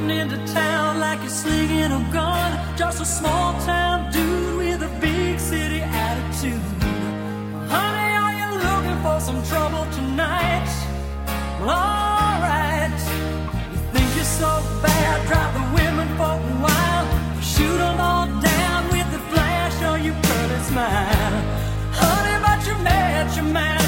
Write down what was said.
into town like you're slinging a gun. Just a small town dude with a big city attitude. Honey, are you looking for some trouble tonight? Well, alright. You think you're so bad, drop the women for a while. Shoot them all down with the flash on your pretty smile. Honey, but you're mad,